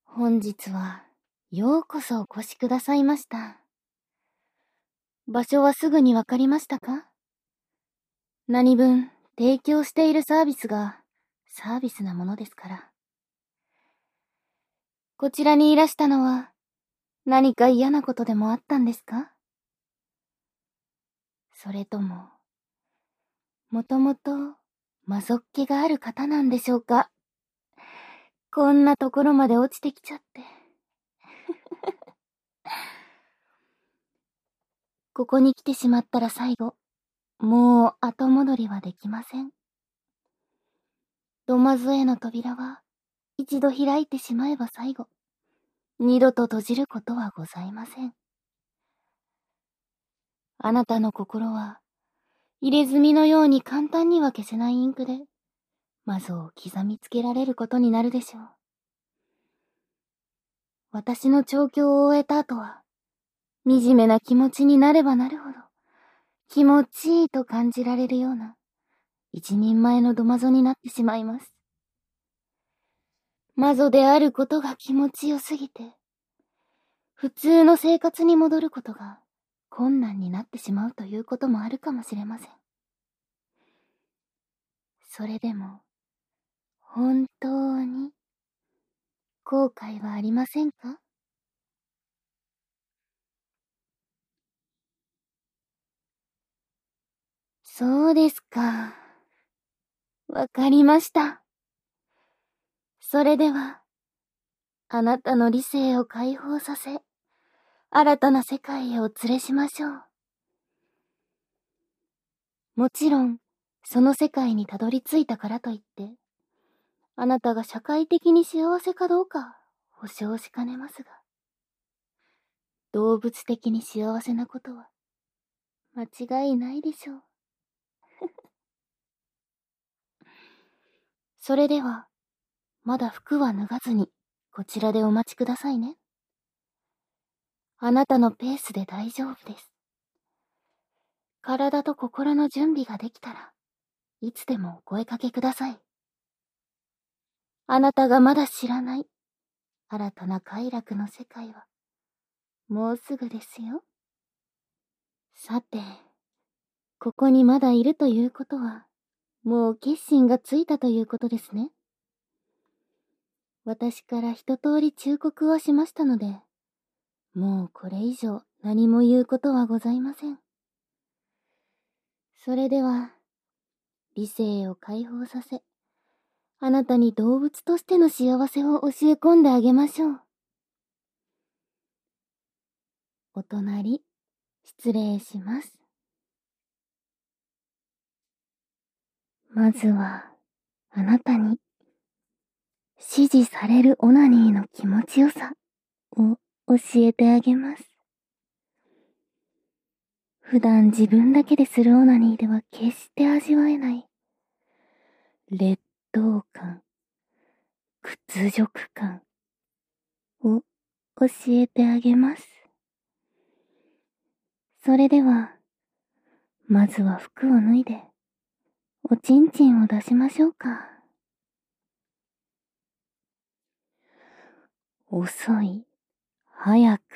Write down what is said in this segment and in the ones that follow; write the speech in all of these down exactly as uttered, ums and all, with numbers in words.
本日はようこそお越しくださいました。場所はすぐにわかりましたか？何分提供しているサービスがサービスなものですから。こちらにいらしたのは何か嫌なことでもあったんですか？それとも、もともと魔族気がある方なんでしょうか？こんなところまで落ちてきちゃって。ここに来てしまったら最後、もう後戻りはできません。土間ぞへの扉は一度開いてしまえば最後、二度と閉じることはございません。あなたの心は入れ墨のように簡単には消せないインクで窓を刻みつけられることになるでしょう。私の調教を終えた後は惨めな気持ちになればなるほど気持ちいいと感じられるような一人前の土間ぞになってしまいます。魔女であることが気持ちよすぎて、普通の生活に戻ることが困難になってしまうということもあるかもしれません。それでも、本当に後悔はありませんか？そうですか。わかりました。それでは、あなたの理性を解放させ、新たな世界へお連れしましょう。もちろん、その世界にたどり着いたからといって、あなたが社会的に幸せかどうか保証しかねますが、動物的に幸せなことは間違いないでしょう。それでは、まだ服は脱がずにこちらでお待ちくださいね。あなたのペースで大丈夫です。体と心の準備ができたらいつでもお声かけください。あなたがまだ知らない新たな快楽の世界はもうすぐですよ。さて、ここにまだいるということはもう決心がついたということですね。私から一通り忠告はしましたので、もうこれ以上何も言うことはございません。それでは、理性を解放させ、あなたに動物としての幸せを教え込んであげましょう。お隣、失礼します。まずは、あなたに、指示されるオナニーの気持ちよさを教えてあげます。普段自分だけでするオナニーでは決して味わえない、劣等感、屈辱感を教えてあげます。それでは、まずは服を脱いで、おちんちんを出しましょうか。遅い、早く。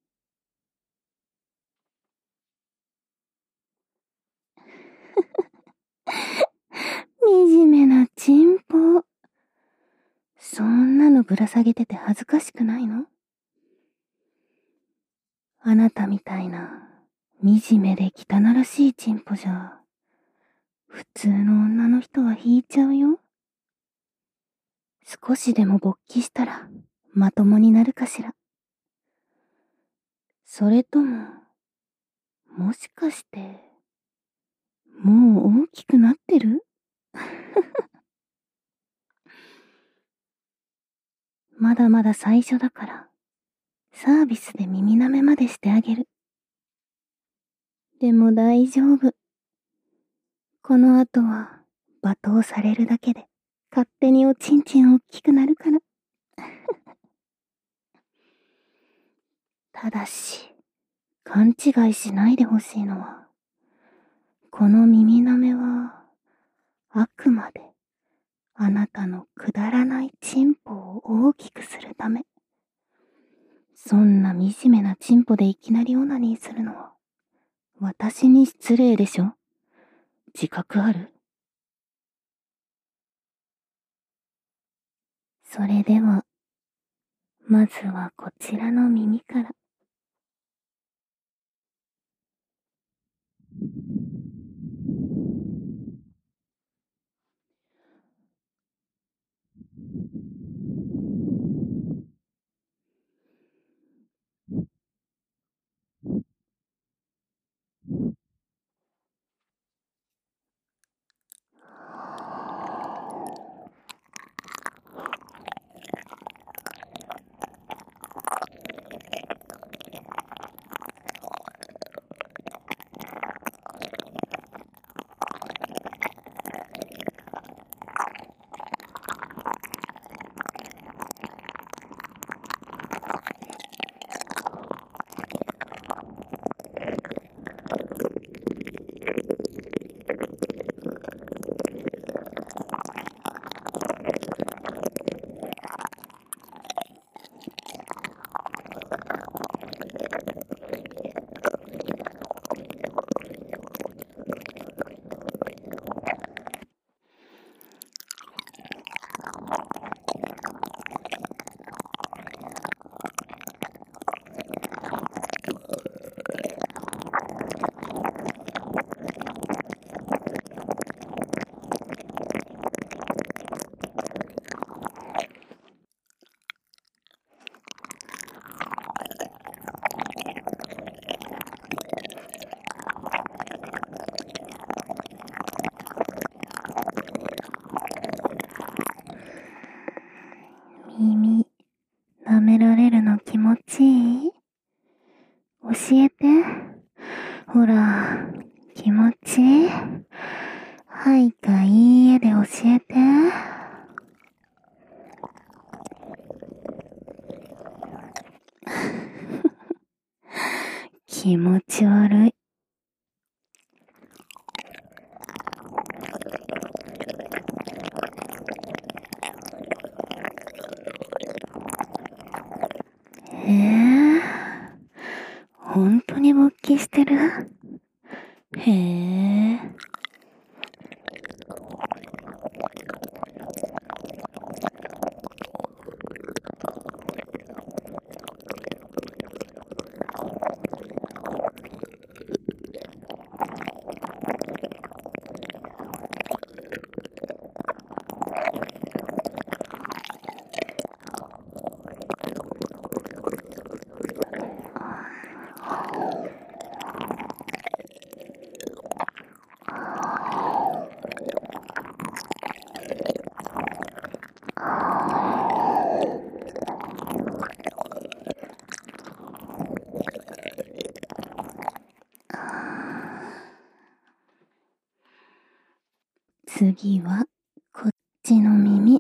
惨めなチンポ。そんなのぶら下げてて恥ずかしくないの？あなたみたいな惨めで汚らしいチンポじゃ、普通の女の人は引いちゃうよ。少しでも勃起したらまともになるかしら。それとも、もしかして、もう大きくなってる？まだまだ最初だから、サービスで耳舐めまでしてあげる。でも大丈夫。この後は罵倒されるだけで勝手におちんちん大きくなるから。ただし、勘違いしないでほしいのは、この耳舐めは、あくまであなたのくだらないチンポを大きくするため。 そんな惨めなチンポでいきなりオナニーするのは、私に失礼でしょ？自覚ある？それでは、まずはこちらの耳から。耳、舐められるの気持ちいい？教えて。ほら、気持ちいい？はいかいいえで教えて。気持ち悪い。えぇ、本当に勃起してる？へぇ。次は、こっちの耳。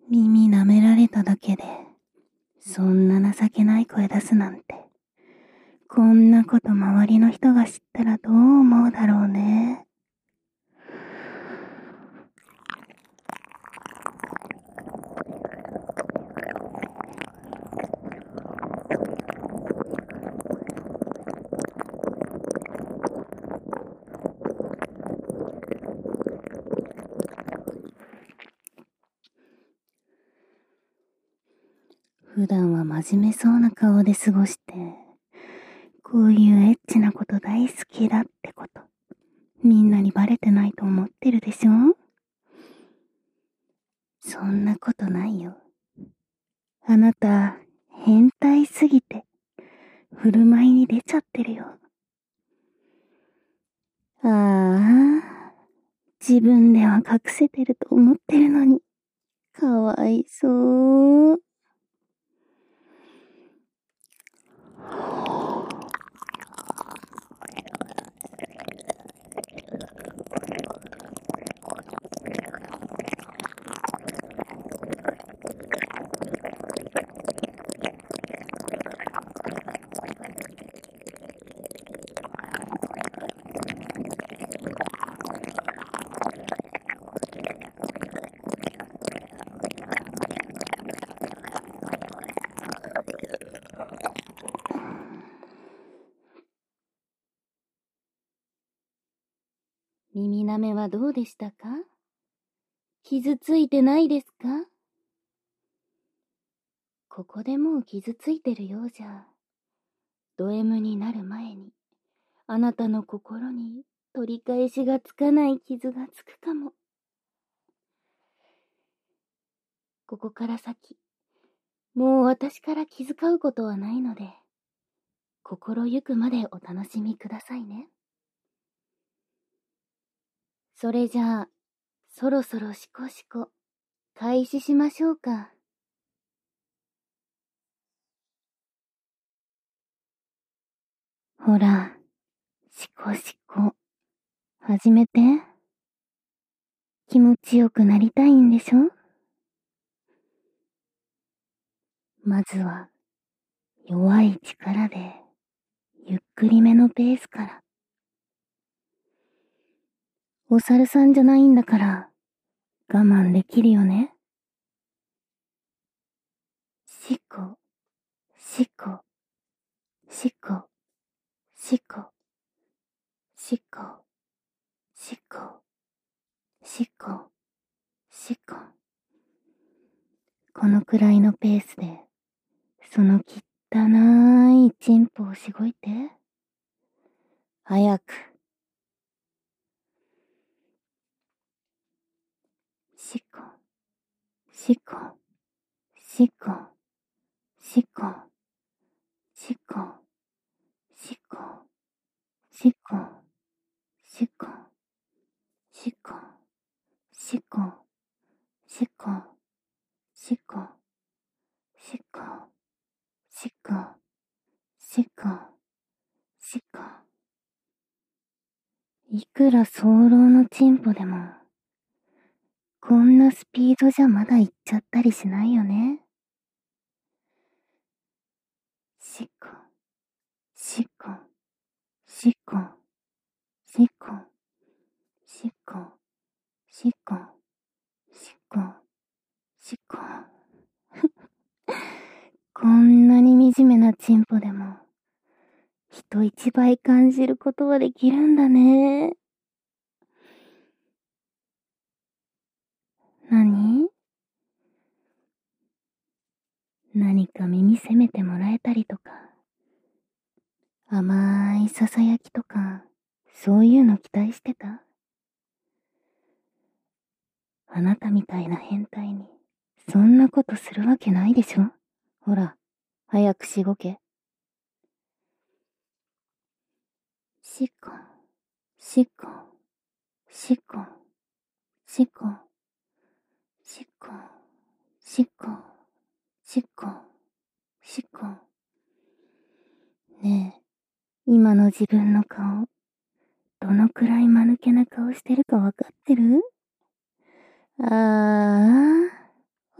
耳舐められただけで、そんな情けない声出すなんて。こんなこと周りの人が知ったらどう思うだろうね。普段は真面目そうな顔で過ごして、こういうエッチなこと大好きだってこと、みんなにバレてないと思ってるでしょ？そんなことないよ。あなた、変態すぎて、振る舞いに出ちゃってるよ。ああ、自分では隠せてると思ってるのに、かわいそう。耳舐めはどうでしたか？傷ついてないですか？ここでもう傷ついてるようじゃ、ド M になる前に、あなたの心に取り返しがつかない傷がつくかも。ここから先、もう私から気遣うことはないので、心ゆくまでお楽しみくださいね。それじゃあ、そろそろしこしこ、開始しましょうか。ほら、しこしこ、始めて。気持ちよくなりたいんでしょ？まずは、弱い力で、ゆっくりめのペースから。お猿さんじゃないんだから、我慢できるよね。しこ、しこ、しこ、しこ、しこ、しこ、しこ、しこ。このくらいのペースで、その汚いチンポをしごいて。早く。しこ、しこ、しこ、しこ、しこ、しこ、しこ、しこ、しこ、しこ、しこ、しこ、しこ、しこ、しこ、しこ。いくら早漏のチンポでも、こんなスピードじゃまだ行っちゃったりしないよね。しこ、しこ、しこ、しこ、しこ、しこ、しこ、しこ。こんなに惨めなチンポでも、人一倍感じることはできるんだね。なに？何か耳責めてもらえたりとか、甘いささやきとか、そういうの期待してた？あなたみたいな変態に、そんなことするわけないでしょ。ほら、早くしごけ。しこ、しこ、しこ、しこ、しこ、しこ、しこ、しこ。ねえ、今の自分の顔、どのくらい間抜けな顔してるかわかってる？ああ、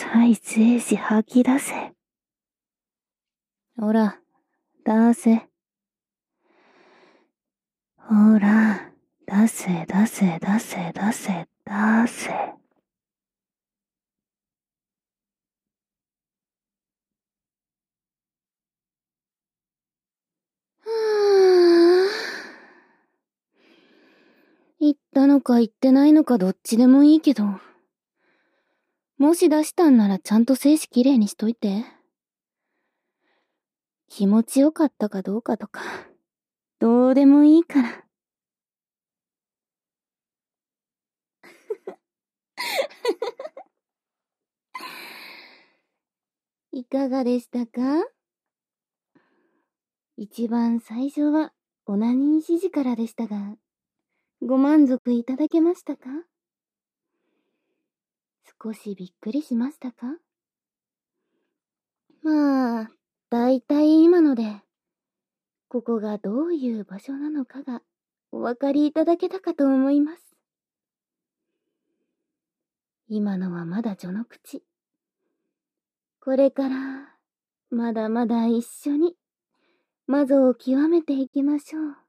さい精子吐き出せ。ほら、出せ。ほら、出せ出せ出せ出せ出せ。はぁ。言ったのか言ってないのかどっちでもいいけど。もし出したんならちゃんと精子きれいにしといて。気持ちよかったかどうかとか、どうでもいいから。いかがでしたか？一番最初はオナニー指示からでしたが、ご満足いただけましたか？少しびっくりしましたか？まあ、だいたい今ので、ここがどういう場所なのかがお分かりいただけたかと思います。今のはまだ序の口。これから、まだまだ一緒に、魔女を極めていきましょう。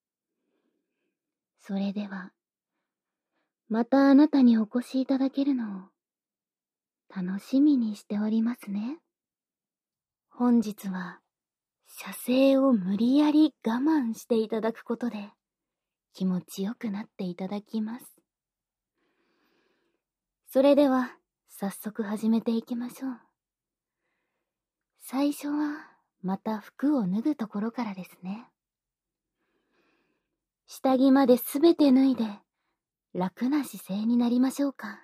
それでは、またあなたにお越しいただけるのを、楽しみにしておりますね。本日は、射精を無理やり我慢していただくことで、気持ちよくなっていただきます。それでは、早速始めていきましょう。最初は、また服を脱ぐところからですね。下着まですべて脱いで、楽な姿勢になりましょうか。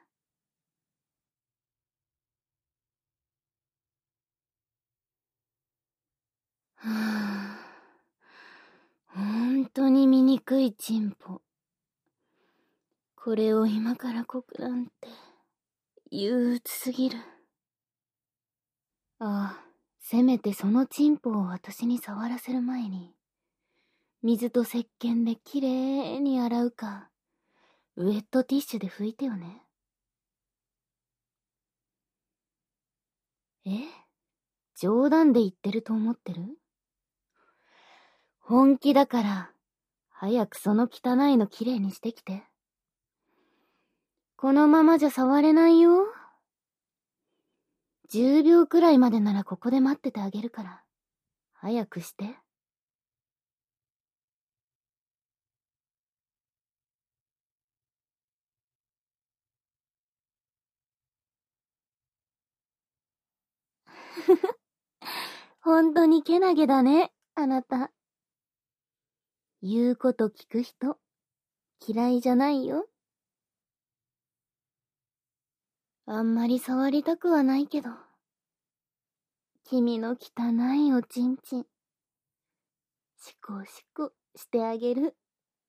はぁ、ほんとに醜いチンポ。これを今からこくなんて、憂鬱すぎる。ああ、せめてそのチンポを私に触らせる前に、水と石鹸できれいに洗うか、ウェットティッシュで拭いてよね。え？冗談で言ってると思ってる？本気だから、早くその汚いのきれいにしてきて。このままじゃ触れないよ。じゅうびょうくらいまでならここで待っててあげるから、早くして。ほんとにけなげだね、あなた。言うこと聞く人、嫌いじゃないよ。あんまり触りたくはないけど。君の汚いおちんちん、シコシコしてあげる。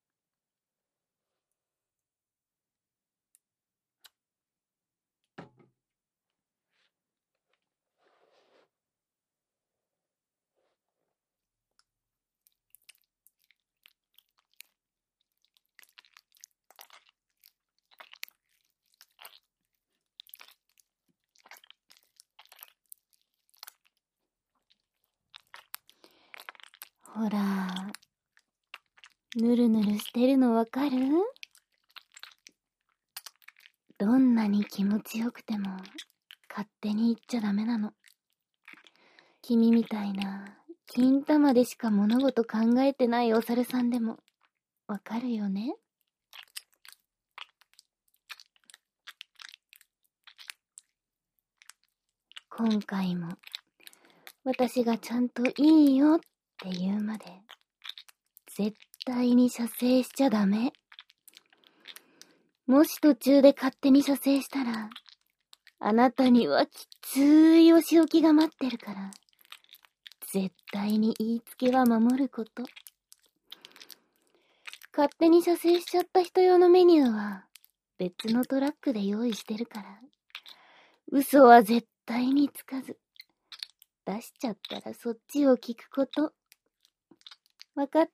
ほら、ぬるぬるしてるのわかる？どんなに気持ちよくても、勝手に言っちゃダメなの。君みたいな、金玉でしか物事考えてないお猿さんでも、わかるよね？今回も、私がちゃんといいよって言うまで、絶対に射精しちゃダメ。もし途中で勝手に射精したら、あなたにはきついお仕置きが待ってるから、絶対に言いつけは守ること。勝手に射精しちゃった人用のメニューは、別のトラックで用意してるから、嘘は絶対につかず、出しちゃったらそっちを聞くこと。わかった？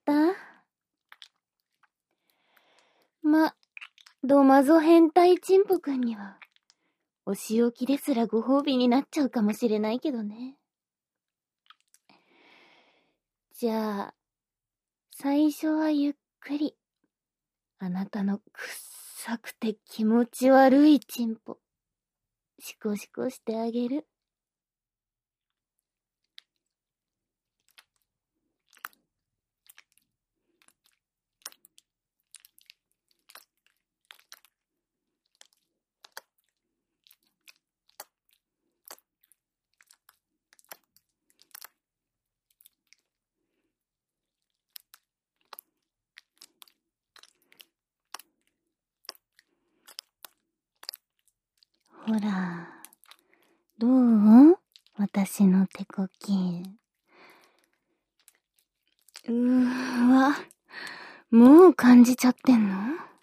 ま、ドマゾ変態チンポくんには、 お仕置きですらご褒美になっちゃうかもしれないけどね。じゃあ、最初はゆっくり、あなたのくっさくて気持ち悪いチンポ、シコシコしてあげる。ほら、どう？私の手こき。うーわ、もう感じちゃってんの？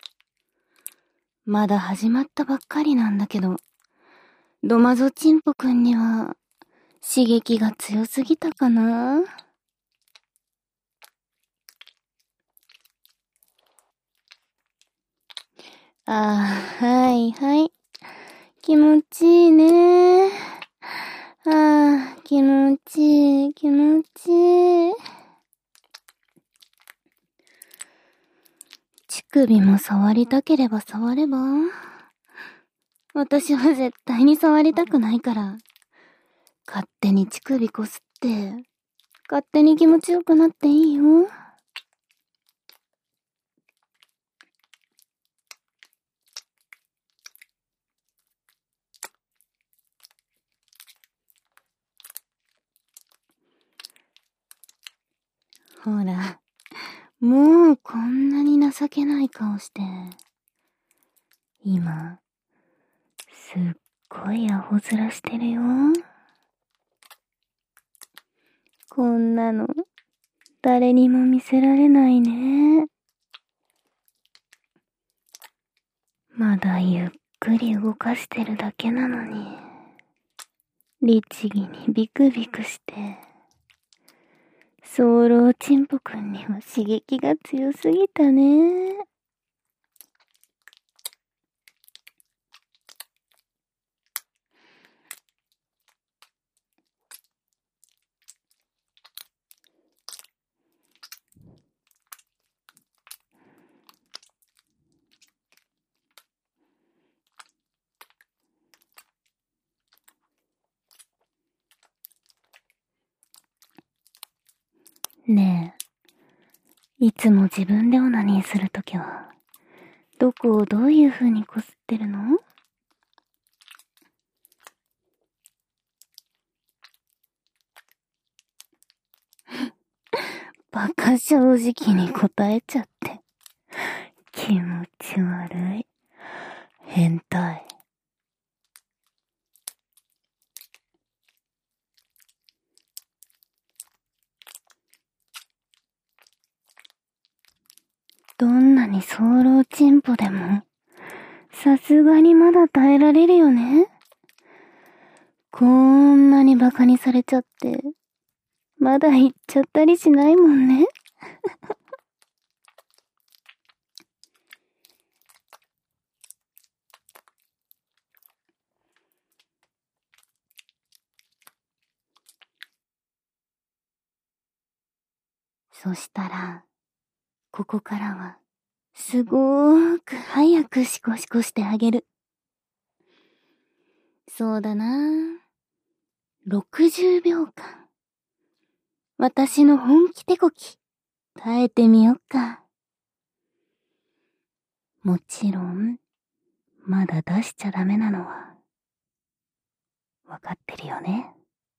まだ始まったばっかりなんだけど、ドマゾチンポくんには刺激が強すぎたかな？ああ、はいはい。気持ちいいね。ああ、気持ちいい、気持ちいい。乳首も触りたければ触れば。私は絶対に触りたくないから。勝手に乳首こすって、勝手に気持ちよくなっていいよ。ほら、もうこんなに情けない顔して。今、すっごいアホ面してるよ。こんなの、誰にも見せられないね。まだゆっくり動かしてるだけなのに、律儀にビクビクして、早漏チンポくんには刺激が強すぎたね。ねえ、いつも自分でオナニーするときは、どこをどういう風にこすってるの？バカ正直に答えちゃって。気持ち悪い。変態。どんなに早漏チンポでも、さすがにまだ耐えられるよね。こんなにバカにされちゃって、まだ言っちゃったりしないもんね。そしたら、ここからは、すごーく早くシコシコしてあげる。そうだな。ろくじゅうびょうかん。私の本気手こき、耐えてみよっか。もちろん、まだ出しちゃダメなのは、わかってるよね。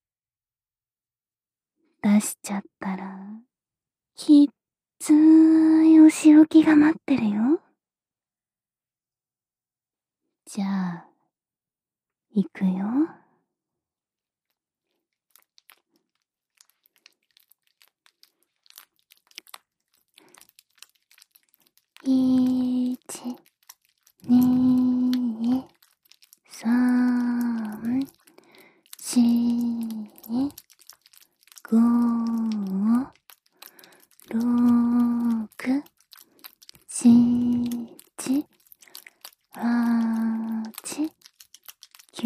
出しちゃったら、きっつーいお仕置きが待ってるよ。じゃあ、行くよ。いち、に、さん、し、ご、ろく、しち、はち、き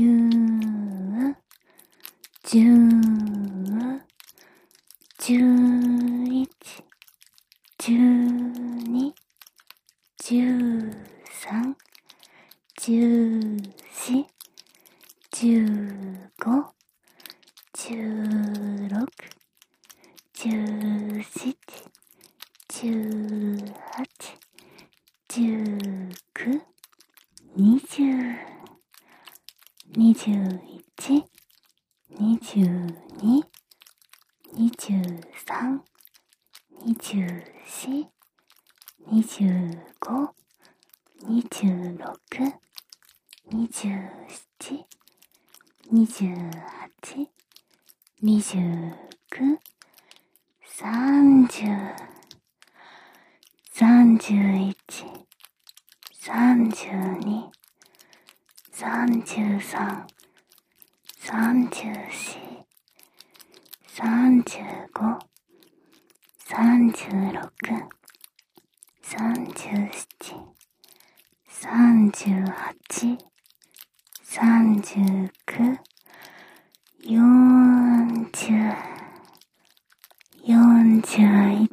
十、十一、十二、十三、十四、十五、十六、十七、十八、十九、二十、二十一、二十二、二十三、二十四、二十五、二十六、二十七、二十八、二十九、三十、三十一、三十二、三十三、三十四、三十五、三十六、三十七、三十八、三十九、四十、四十一、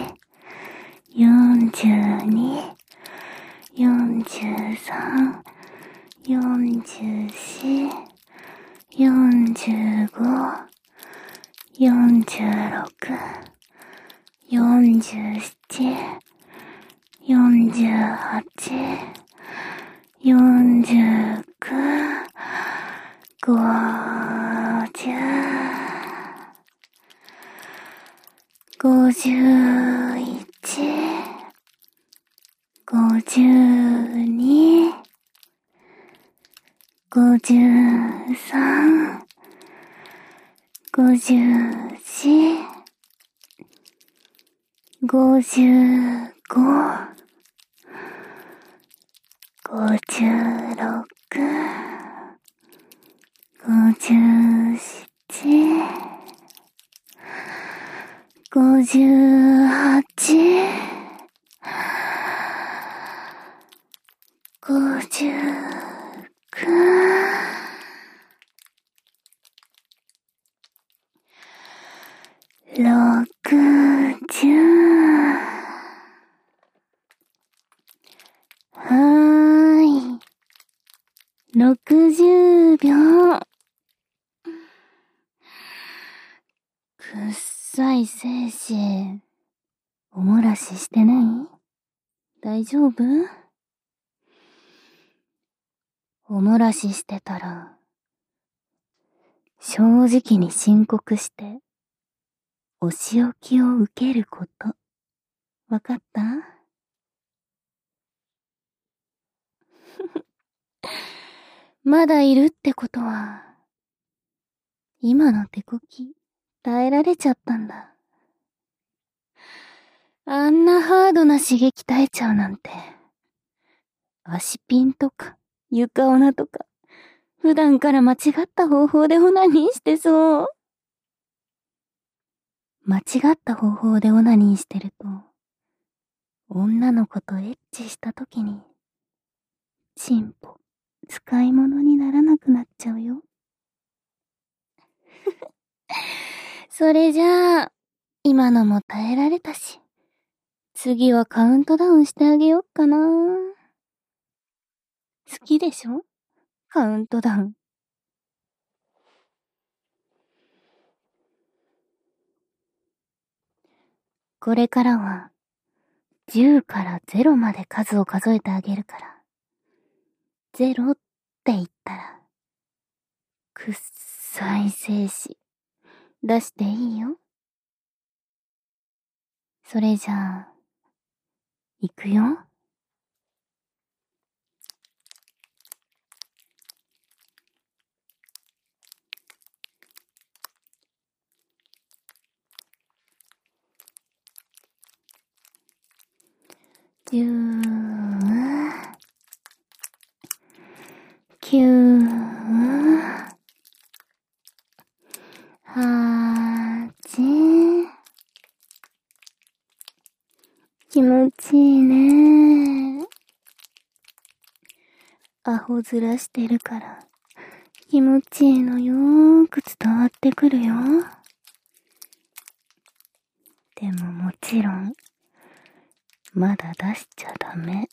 四十二、四十三、四十四、四十五、四十六、四十七、四十八、四十九、ごじゅう、ごじゅういち、ごじゅうに、ごじゅうさん、ごじゅうよん、ごじゅうご、ごじゅうろく、ごじゅうなな、ごじゅうはち、ごじゅうきゅう、ろくじゅう、はーい、ろくじゅうびょう。くっさい精子、おもらししてない？大丈夫？おもらししてたら、正直に申告して、お仕置きを受けること、わかった？まだいるってことは、今の手こき、耐えられちゃったんだ。あんなハードな刺激耐えちゃうなんて、足ピンとか、床オナとか、普段から間違った方法でオナニーしてそう。間違った方法でオナニーしてると、女の子とエッチしたときに、チンポ、使い物にならなくなっちゃうよ。それじゃあ、今のも耐えられたし、次はカウントダウンしてあげよっかな。好きでしょ？カウントダウン。これからは、じゅうからゼロまで数を数えてあげるから。ゼロって言ったら、くっさい精子、出していいよ。それじゃあ、いくよ。じゅう、きゅう、はち、気持ちいいね。アホずらしてるから、 気持ちいいのよーく伝わってくるよ。でももちろん、まだ出しちゃダメ。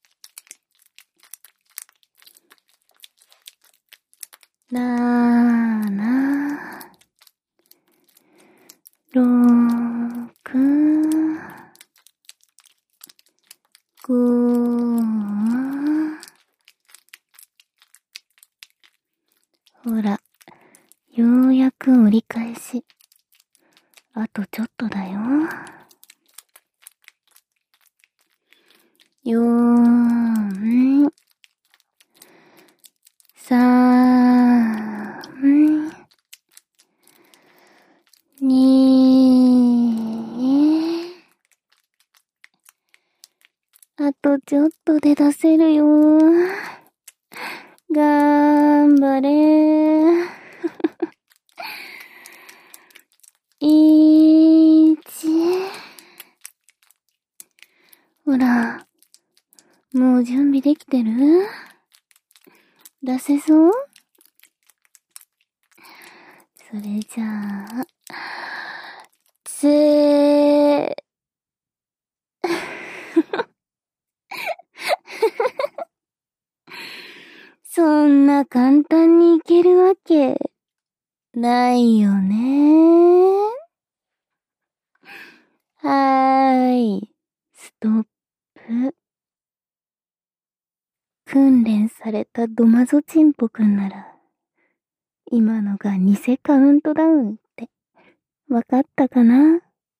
なーなー。ろーく、ごー。ほら、ようやく折り返し。あとちょっとだよ。よーん。さーん。にー。あとちょっとで出せるよ。がーんばれー。いち。ほら、もう準備できてる？出せそう？それじゃあ、せー。そんな簡単にいけるわけないよね。はーい、ストップ。訓練されたドマゾチンポくんなら、今のが偽カウントダウンってわかったかな？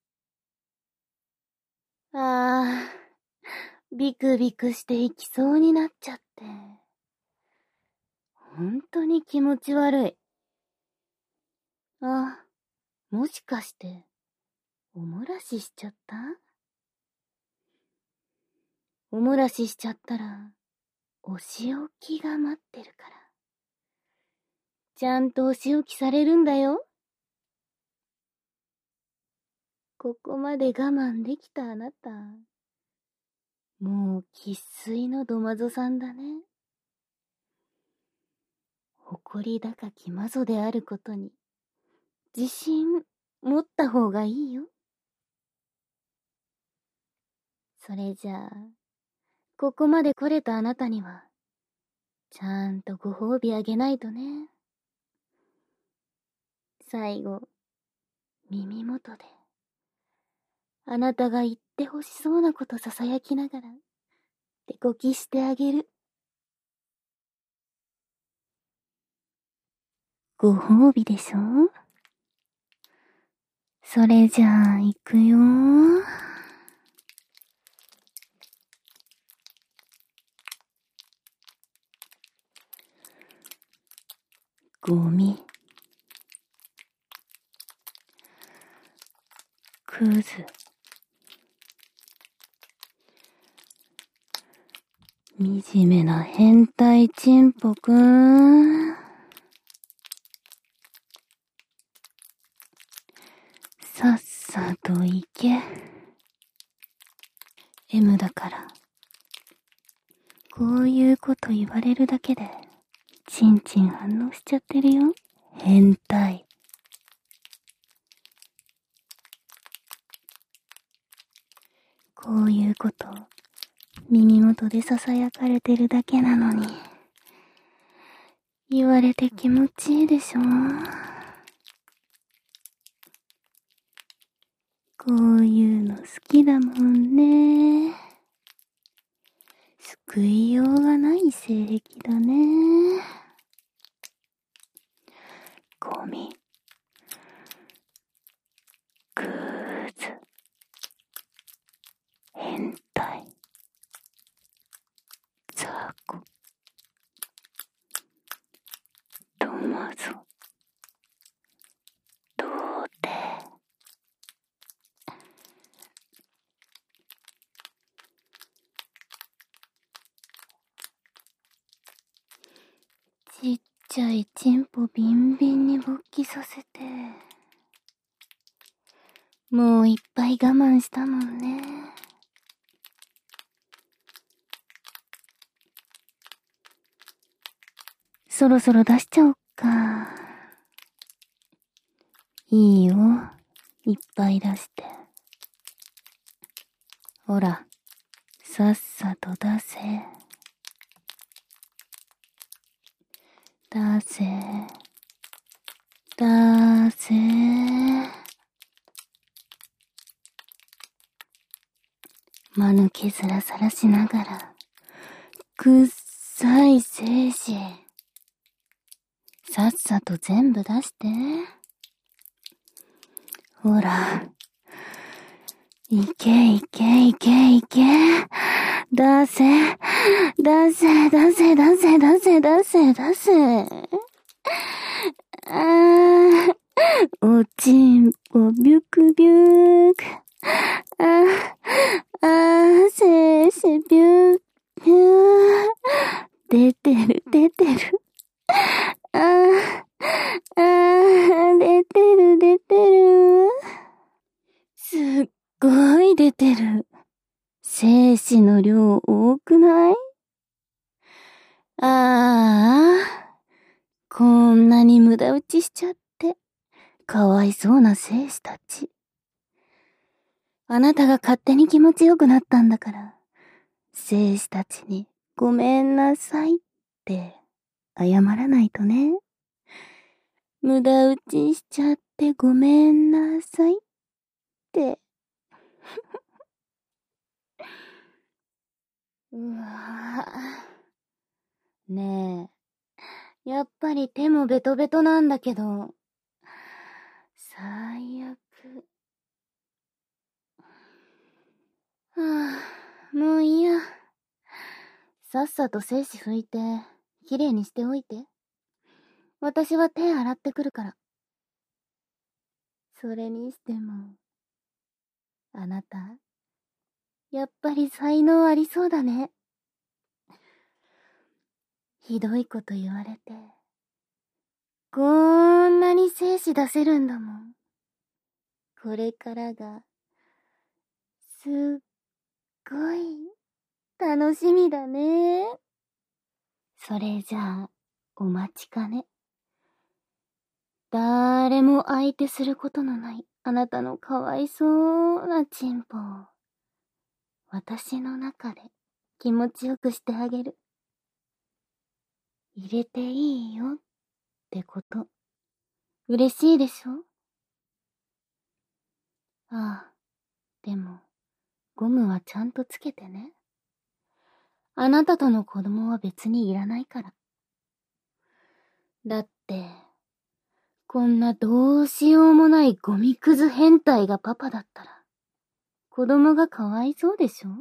あー、ビクビクしていきそうになっちゃって。ほんとに気持ち悪い。あ、もしかして、おもらししちゃった？おもらししちゃったら、お仕置きが待ってるから。ちゃんとお仕置きされるんだよ。ここまで我慢できたあなた。もう生粋のドマゾさんだね。誇り高き魔女であることに、自信持った方がいいよ。それじゃあ、ここまで来れたあなたには、ちゃんとご褒美あげないとね。最後、耳元で、あなたが言ってほしそうなこと囁きながら、手こきしてあげる。ご褒美でしょ？それじゃあ、行くよー。ゴミ。クズ。惨めな変態チンポくん。さっさと行け。M だから。こういうこと言われるだけで、チンチン反応しちゃってるよ。変態。こういうこと、耳元で囁かれてるだけなのに。言われて気持ちいいでしょ？こういうの好きだもんね。救いようがない性癖だね。ゴミ。クズ。変態。雑魚。ドマゾ。童貞。ちっちゃいチンポビンビンに勃起させて。もういっぱい我慢したもんね。そろそろ出しちゃおっか。いいよ。いっぱい出して。ほら、さっさと出せ。出せ。出せ。間抜け面さらしながら、くっさい精子。さっさと全部出して。ほら。いけいけいけいけ。出せ。出せ、出せ、出せ、出せ、出せ、出せ。あー。おちんぽビュクビューク。あー。あー、せーせビュー。ビュー。出てる、出てる。あー。あー、出てる、出てる。すっごい出てる。精子の量多くない？ああ、こんなに無駄打ちしちゃって、かわいそうな精子たち。あなたが勝手に気持ちよくなったんだから、精子たちにごめんなさいって謝らないとね。無駄打ちしちゃってごめんなさいって。うわぁ。ねえ、やっぱり手もベトベトなんだけど、最悪。はぁ、もういいや。さっさと精子拭いて、きれいにしておいて。私は手洗ってくるから。それにしても、あなた、やっぱり才能ありそうだね。ひどいこと言われて、こんなに精子出せるんだもん。これからが、すっごい、楽しみだね。それじゃあ、お待ちかね。だーれも相手することのないあなたのかわいそうなチンポを、私の中で気持ちよくしてあげる。入れていいよってこと。嬉しいでしょ？ああ、でも、ゴムはちゃんとつけてね。あなたとの子供は別にいらないから。だって、こんなどうしようもないゴミくず変態がパパだったら、子供がかわいそうでしょ？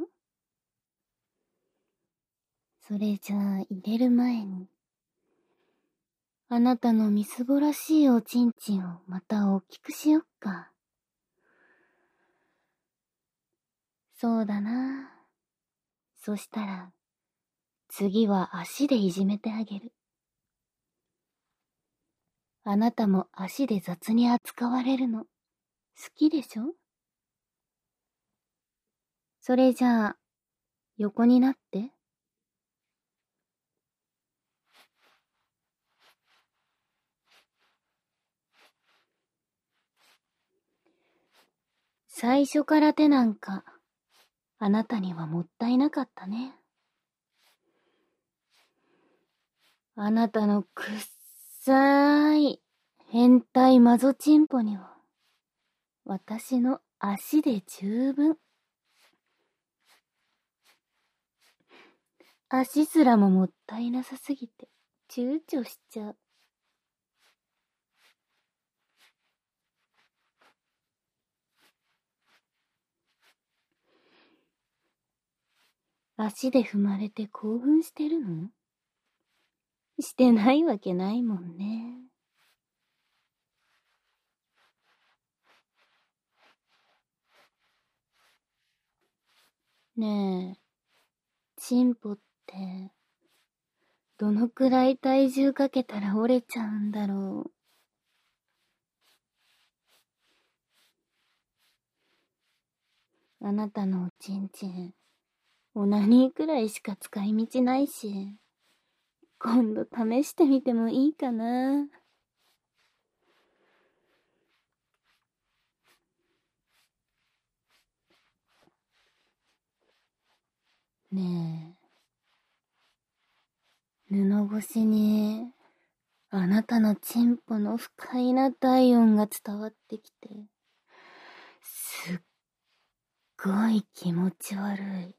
それじゃあ入れる前に、あなたのみすぼらしいおちんちんをまた大きくしよっか。そうだな。そしたら、次は足でいじめてあげる。あなたも足で雑に扱われるの、好きでしょ？それじゃあ、横になって。最初から手なんか、あなたにはもったいなかったね。あなたのくっさーい、変態マゾチンポには、私の足で十分。足すらももったいなさすぎて、躊躇しちゃう。足で踏まれて興奮してるの？してないわけないもんね。ねえ、チンポって、どのくらい体重かけたら折れちゃうんだろう。あなたのおちんちん、オナニーくらいしか使い道ないし、 今度試してみてもいいかな。ねえ、布越しに、あなたのチンポの不快な体温が伝わってきて、すっごい気持ち悪い。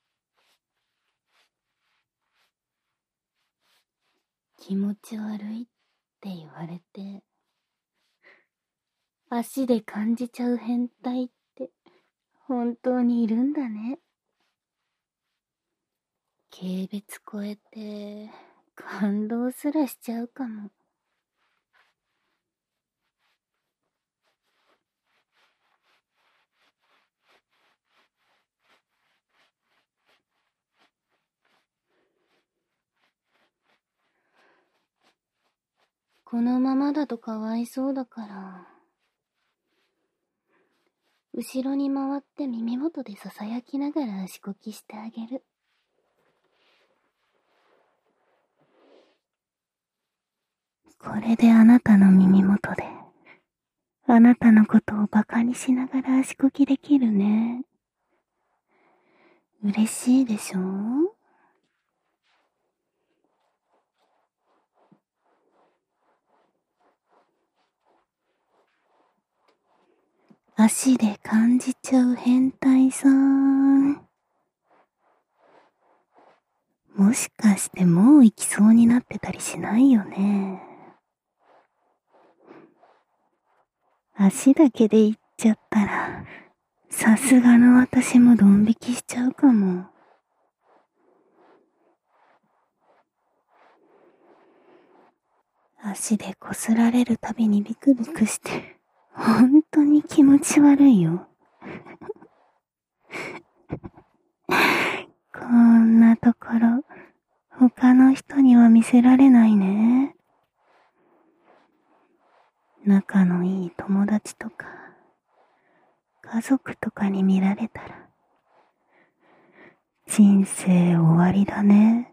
気持ち悪いって言われて、足で感じちゃう変態って本当にいるんだね。軽蔑超えて感動すらしちゃうかも。このままだとかわいそうだから、後ろに回って耳元でささやきながら足こきしてあげる。これであなたの耳元で、あなたのことをバカにしながら足こきできるね。嬉しいでしょ？足で感じちゃう変態さん。もしかしてもう行きそうになってたりしないよね。足だけで行っちゃったら、さすがの私もドン引きしちゃうかも。足でこすられるたびにビクビクして、本当に気持ち悪いよ。こんなところ、他の人には見せられないね。仲のいい友達とか、家族とかに見られたら、人生終わりだね。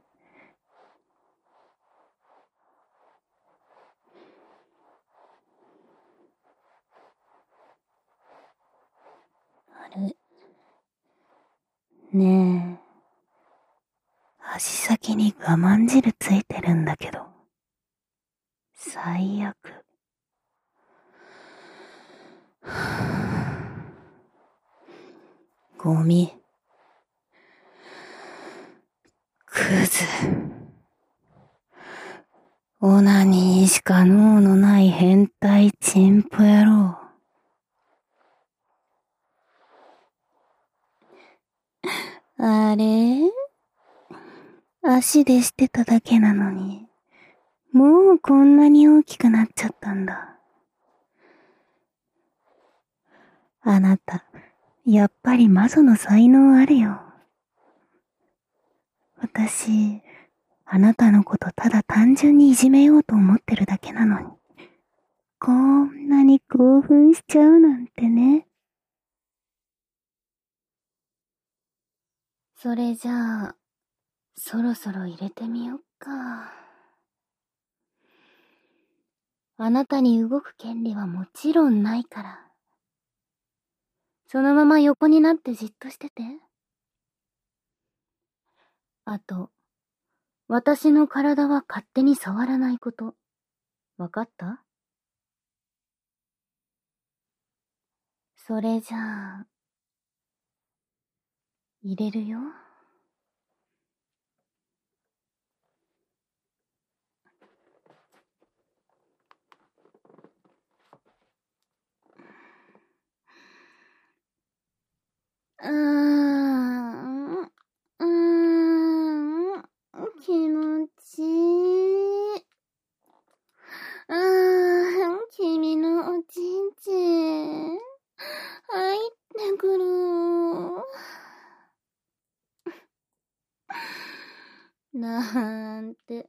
あれ、ねえ、足先に我慢汁ついてるんだけど、最悪。ゴミ。クズ。オナニーしか脳のない変態チンポ野郎。あれ？足でしてただけなのに、もうこんなに大きくなっちゃったんだ。あなた、やっぱり魔女の才能あるよ。私、あなたのことただ単純にいじめようと思ってるだけなのに、こんなに興奮しちゃうなんてね。それじゃあ、そろそろ入れてみよっか。あなたに動く権利はもちろんないから。そのまま横になってじっとしてて。あと、私の体は勝手に触らないこと。わかった？それじゃあ、入れるよ。うーん、うーん、気持ちいい。あー、君のおちんちん、入ってくる。なんて、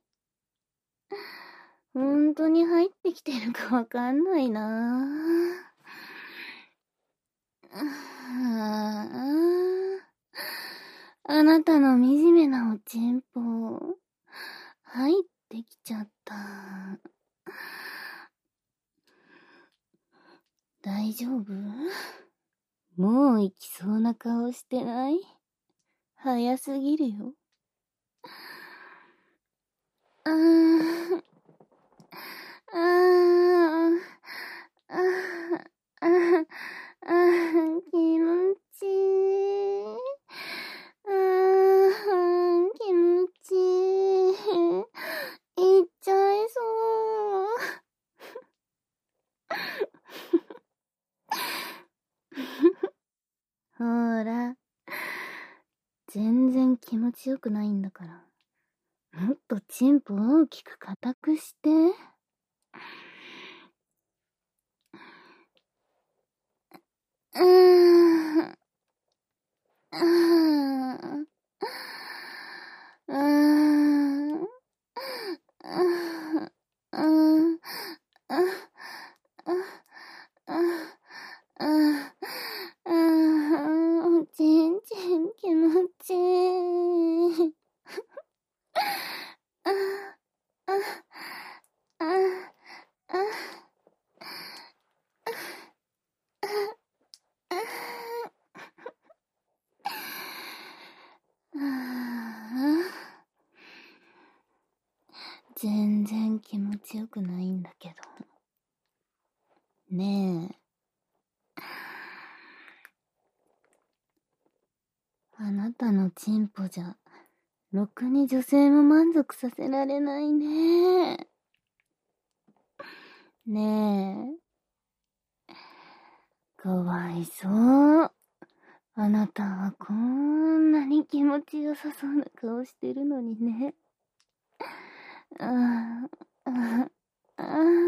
本当に入ってきてるかわかんないな。ああ、あなたの惨めなおちんぽ、入っできちゃった。大丈夫？もう行きそうな顔してない？早すぎるよ。あー、あー、あー、あー、あー、気持ちいい。あー、気持ちいい。行っちゃいそう。ほら、全然気持ちよくないんだから。もっとチンポ大きく硬くして。うーん。うーん。うーん。うーん。おちんちん気持ちいい。全然気持ちよくないんだけど。ねえ。あなたのチンポじゃ、ろくに女性も満足させられないね。ねえ。かわいそう。あなたはこんなに気持ちよさそうな顔してるのにね。ああ、ああ、あ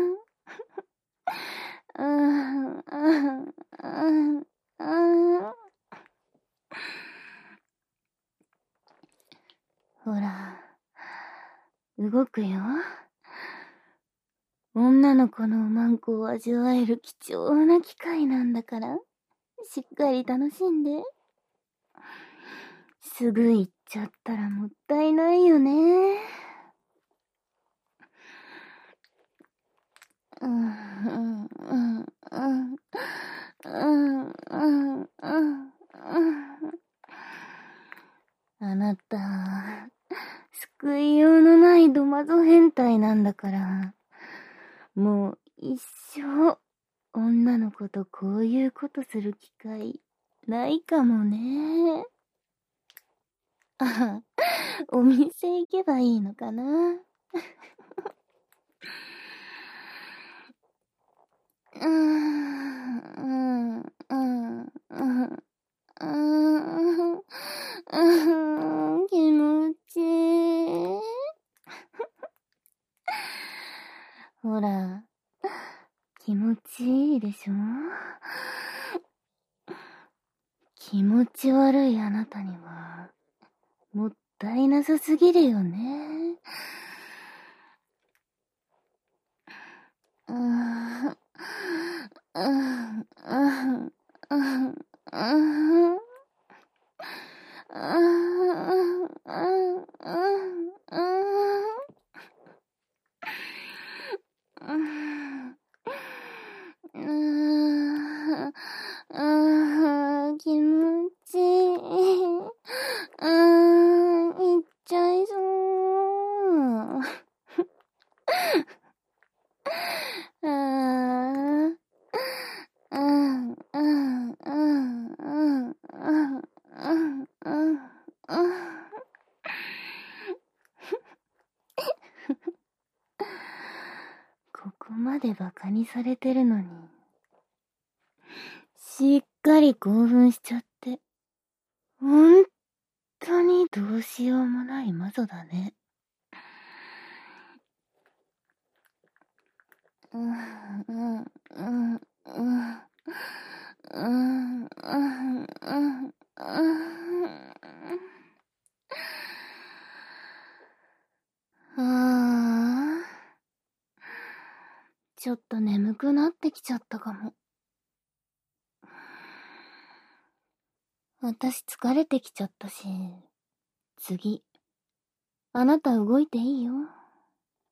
あ、ああ、ああ。ほら、動くよ。女の子のおまんこを味わえる貴重な機会なんだから、しっかり楽しんで。すぐ行っちゃったらもったいないよね。うん、うん、うん、うん、うん、うん、うん。あなた、救いようのないドマゾ変態なんだから、もう一生、女の子とこういうことする機会、ないかもね。あ、お店行けばいいのかな。うーん、うん、うん、うん、うん、うん、気持ちいい。ほら、気持ちいいでしょ？気持ち悪いあなたには、もったいなさすぎるよね。うーん、うーん、うーん、うーん、うーん。うーん、うーん、うーん、うーん、うーん、うーん、気持ちいい。うーん、いっちゃいそう。あー、うん、うん、うん、うん、うん、うん、うん。ここまでバカにされてるのに、しっかり興奮しちゃって、ほんとにどうしようもないマゾだね。うん、うん、うん、うん、うん、うん、うん、うん。ああ、ちょっと眠くなってきちゃったかも。私疲れてきちゃったし、次、あなた動いていいよ。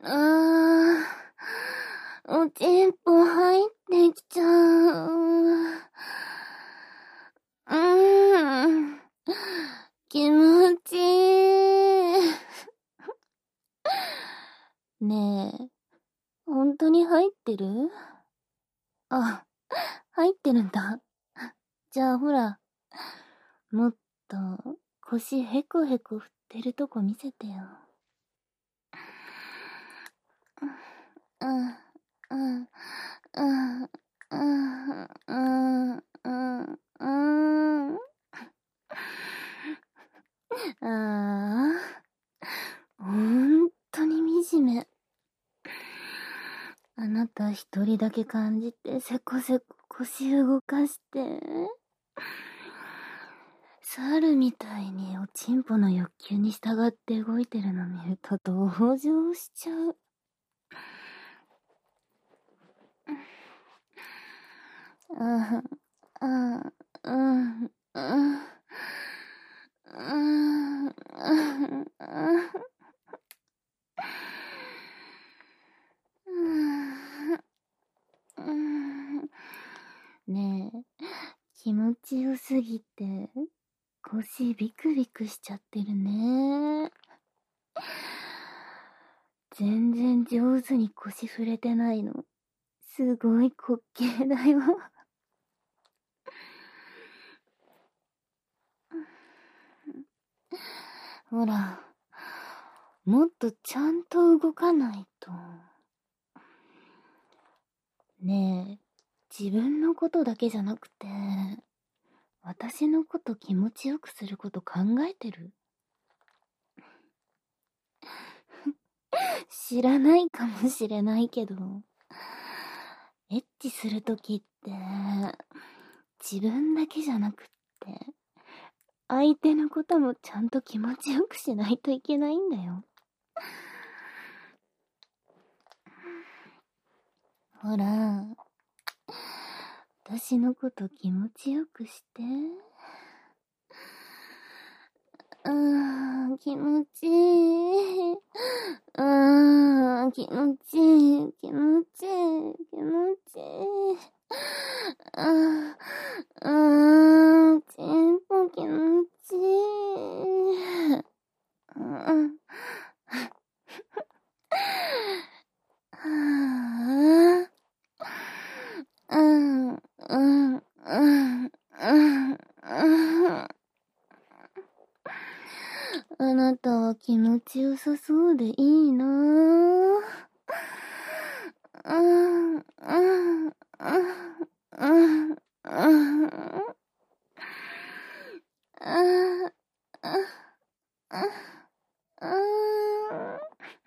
あー、おちんぽ入ってきちゃう。うーん。気持ちいい。ねえ、本当に入ってる？あ、入ってるんだ。じゃあほら、もっと腰ヘコヘコ振ってるとこ見せてよ。うん、うん、うん、うん、うん、うん、うん。ああ、ほんとに惨め。あなた一人だけ感じてせこせこ腰動かして。猿みたいにおちんぽの欲求に従って動いてるの見ると同情しちゃう。うん、うん、うん、うん、うん、うん。ねえ、気持ちよすぎて腰ビクビクしちゃってるね。全然上手に腰触れてないの。すごい滑稽だよ。ほら、もっとちゃんと動かないと。ねえ、自分のことだけじゃなくて、私のこと気持ちよくすること考えてる？知らないかもしれないけど、エッチするときって、自分だけじゃなくって、相手のこともちゃんと気持ちよくしないといけないんだよ。ほら、私のこと気持ちよくして。うーん、気持ちいい。うーん、気持ちいい、気持ちいい、気持ちいい。うーん、うーん、ちんぽ気持ちいい。うん。はぁ。うん、うん、うん、うん、うん。あなたは気持ちよさそうでいいなぁ。うん、うん、うん、うん、うん、うん、うん。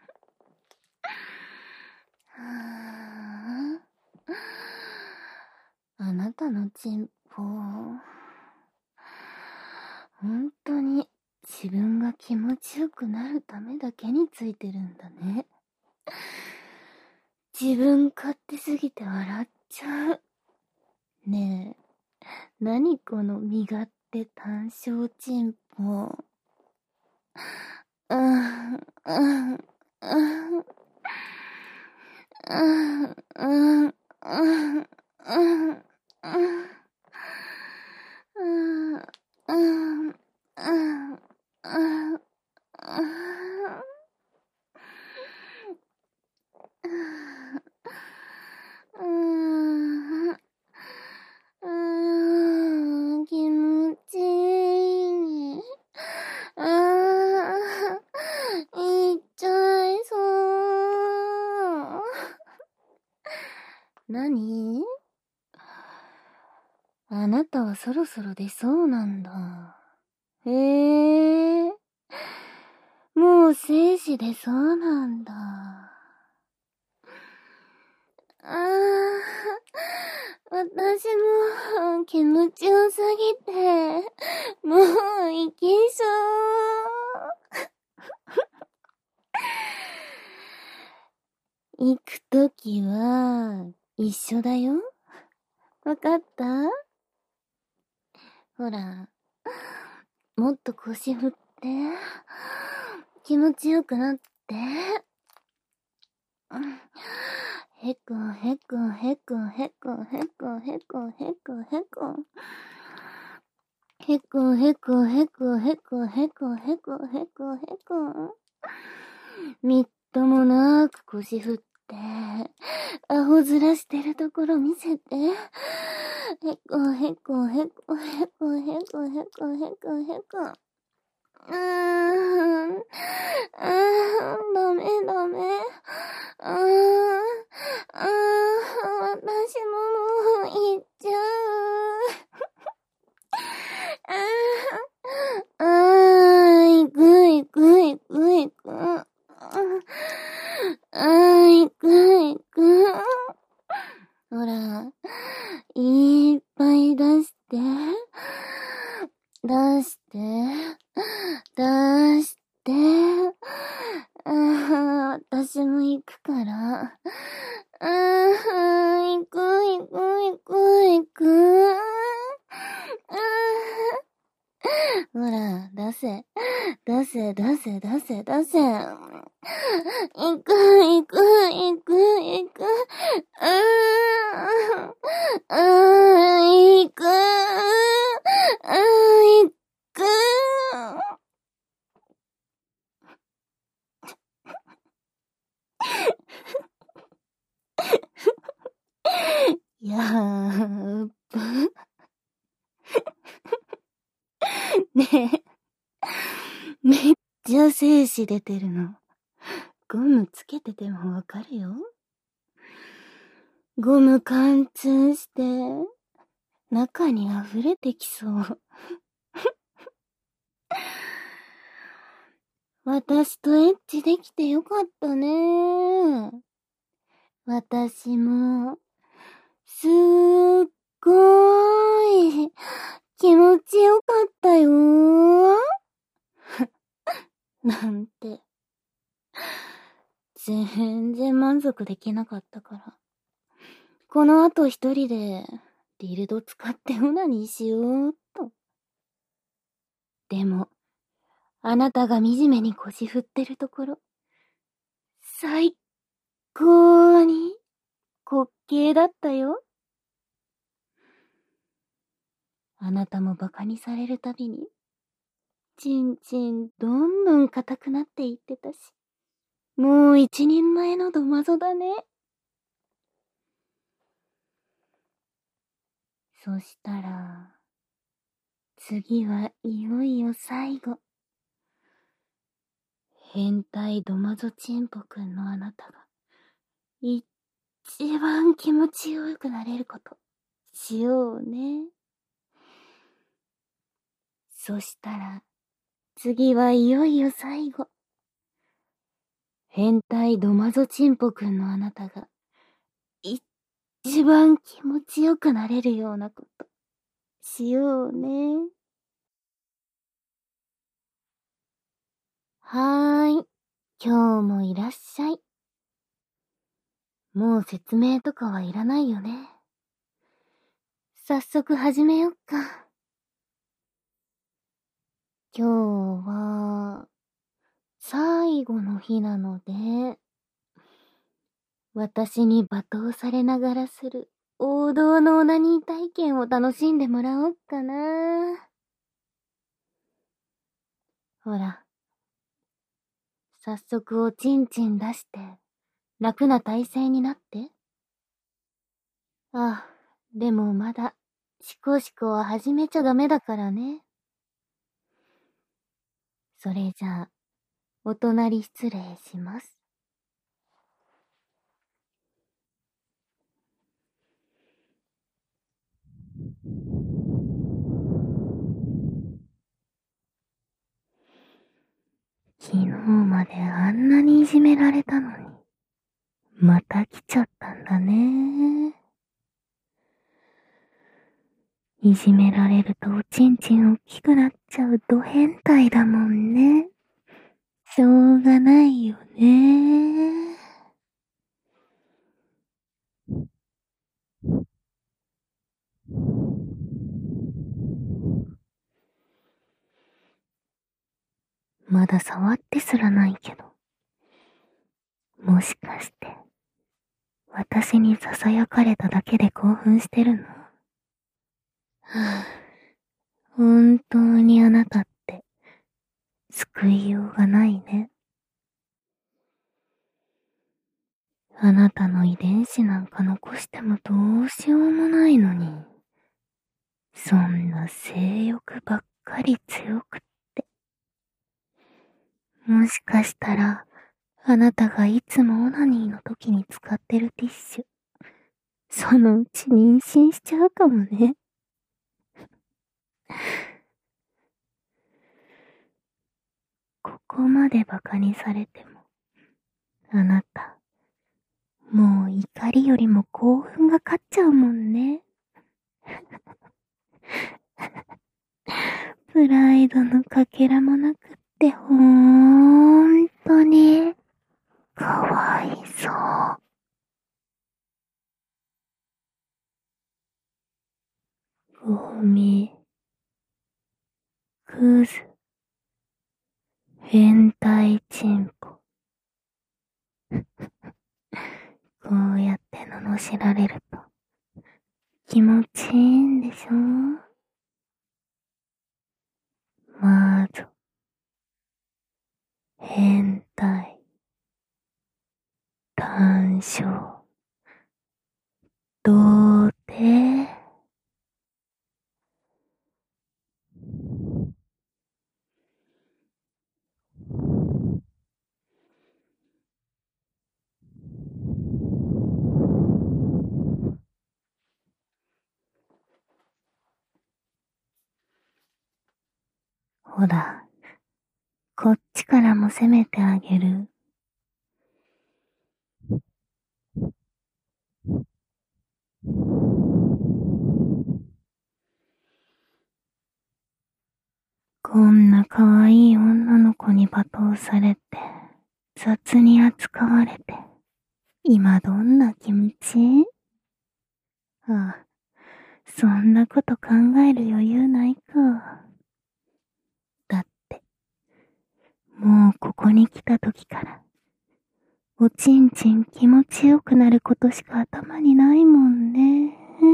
あなたのチンポ、本当に自分が気持ちよくなるためだけについてるんだね。自分勝手すぎて笑っちゃう。ねえ、何この身勝手単小チンポ。うん、うん、うん、うん、うん、うん、うん、うん。うん、うん、うん、うん、うん。うーん、うーん、気持ちいい。あー、いっちゃいそう。何？あなたはそろそろ出そうなんだ。へえ、もう精子出そうなんだ。あー、私も気持ちよすぎて、もう行きそう。行くときは一緒だよ。わかった？ほら、もっと腰振って、気持ちよくなって。 へくんへくんへくんへくんへくんへくんへくんへくん。へくんへくんへくんへくんへくんへくんへくんへくん。みっともなく腰振って、アホ面してるところ見せて。へくんへくんへくんへくんへくんへくんへくんへくん。うーん。うーん。ダメダメ。うーん。うーん。私ももう行っちゃう。あー、行く行く行く行く。あー、行く行く。ほら、いっぱい出して。出して。出して。あー、私も行くから。あー、行く行く行く行く。あー、ほら、出せ。出せ、出せ、出せ、出せ。行く、行く、行く、行く。あー、あー、行く。あー、行く。やーっば。ねえ。めっちゃ精子出てるの。ゴムつけててもわかるよ。ゴム貫通して、中に溢れてきそう。私とエッチできてよかったね。私も、すっごーい、気持ちよかったよー。なんて。全然満足できなかったから。この後一人で、ディルド使ってオナニーしようっと。でも、あなたが惨めに腰振ってるところ、最高に滑稽だったよ。あなたもバカにされるたびに、ちんちんどんどん硬くなっていってたし、もう一人前のドマゾだね。そしたら、次はいよいよ最後。変態ドマゾチンポくんのあなたが、一番気持ちよくなれること、しようね。そしたら、次はいよいよ最後。変態ドマゾチンポくんのあなたが、一番気持ちよくなれるようなこと、しようね。はーい。今日もいらっしゃい。もう説明とかはいらないよね。早速始めよっか。今日は、最後の日なので、私に罵倒されながらする王道のオナニー体験を楽しんでもらおうかな。ほら、早速おちんちん出して、楽な体勢になって。あ、でもまだ、シコシコは始めちゃダメだからね。それじゃあ、お隣失礼します。昨日まであんなにいじめられたのに、また来ちゃったんだね。いじめられるとおちんちん大きくなっちゃうド変態だもんね。しょうがないよね。まだ触ってすらないけど、 もしかして、私に囁かれただけで興奮してるの？はぁ、本当にあなたって、救いようがないね。あなたの遺伝子なんか残してもどうしようもないのに、そんな性欲ばっかり強くって。もしかしたら、あなたがいつもオナニーの時に使ってるティッシュ、そのうち妊娠しちゃうかもね。ここまで馬鹿にされても、あなた、もう怒りよりも興奮が勝っちゃうもんね。プライドのかけらもなくってほーんとに、かわいそう。ゴミ、クズ、変態チンポ。こうやって罵られると気持ちいいんでしょ？まーぞ、変態、単勝、童貞。ほら、こっちからも責めてあげる。こんな可愛い女の子に罵倒されて、雑に扱われて、今どんな気持ち？ああ、そんなこと考える余裕ないか。だって、もうここに来た時から、おちんちん気持ちよくなることしか頭にないもんね。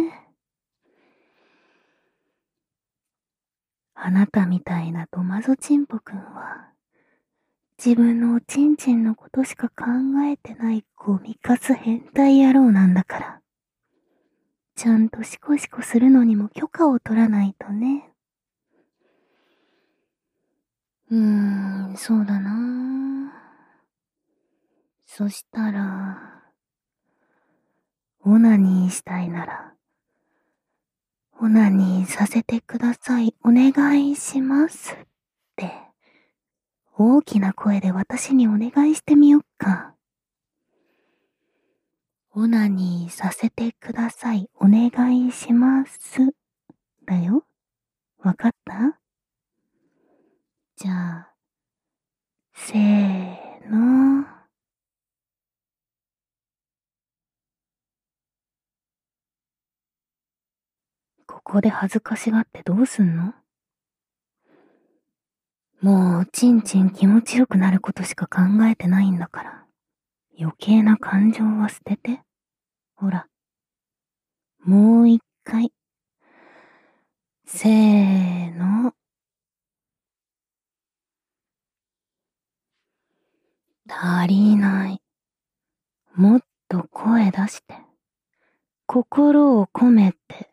あなたみたいなドマゾチンポくんは、自分のおちんちんのことしか考えてないゴミカス変態野郎なんだから。ちゃんとシコシコするのにも許可を取らないとね。うーん、そうだな。そしたら、オナニーしたいなら、オナニーさせてください、お願いしますって、大きな声で私にお願いしてみよっか。オナニーさせてください、お願いします。だよ。わかった？じゃあ、せーの。ここで恥ずかしがってどうすんの？もう、ちんちん気持ちよくなることしか考えてないんだから、余計な感情は捨てて。ほら、もう一回。せーの。足りない。もっと声出して。心を込めて。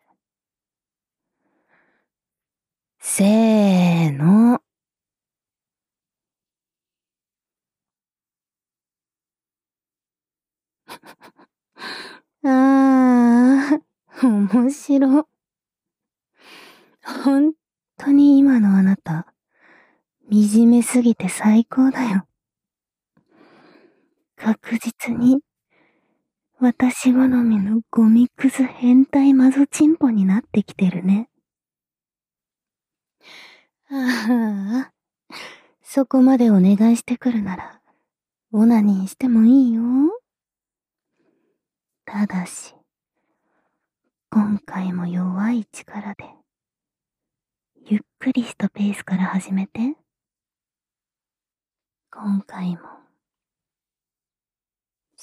せーの。あー、面白。本当に今のあなた、惨めすぎて最高だよ。確実に、私好みのゴミクズ変態マゾチンポになってきてるね。ああ、そこまでお願いしてくるなら、オナニーしてもいいよ。ただし、今回も弱い力で、ゆっくりしたペースから始めて。今回も、